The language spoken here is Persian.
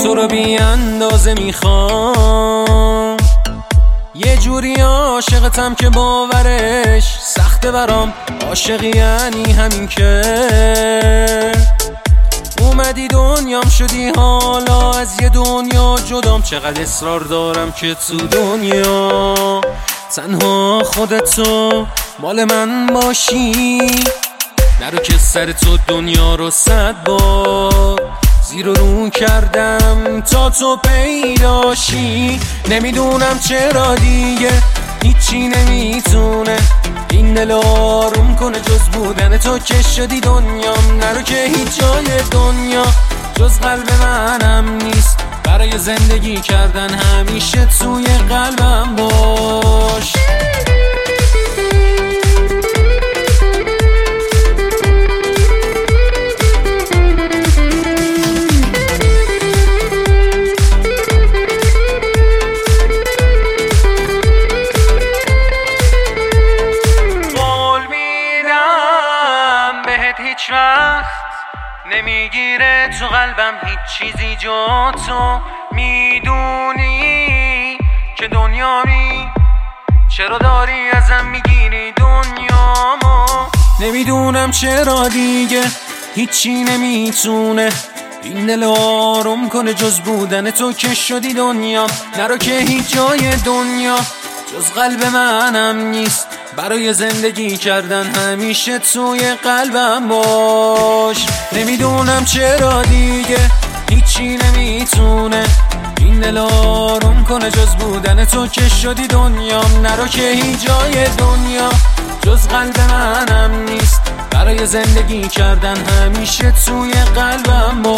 تو رو بی اندازه میخوام، یه جوری عاشقتم که باورش سخته برام. عاشقی یعنی همین که اومدی دنیام شدی، حالا از یه دنیا جدام. چقدر اصرار دارم که تو دنیا تنها خودتو مال من باشی، نرو که سر تو دنیا رو 100 بار زیر و رو کردم تا تو پیداشی. نمیدونم چرا دیگه هیچی نمیتونه این دل آروم کنه جز بودن تو که شدی دنیام. نرو که هیچ جای دنیا جز قلب منم نیست، برای زندگی کردن همیشه توی قلبم باش. هیچ وقت نمیگیره تو قلبم هیچ چیزی جا تو، میدونی که دنیامی چرا داری ازم میگیری دنیامو. نمیدونم چرا دیگه هیچی نمیتونه این دل آروم کنه جز بودن تو که شدی دنیام. نرو که هیچ جای دنیا جز قلب منم نیست، برای زندگی کردن همیشه توی قلبم باش. نمیدونم چرا دیگه هیچی نمیتونه این دل آروم کنه جز بودن تو که شدی دنیام. نرو که هیچ جای دنیا جز قلب منم نیست، برای زندگی کردن همیشه توی قلبم باش.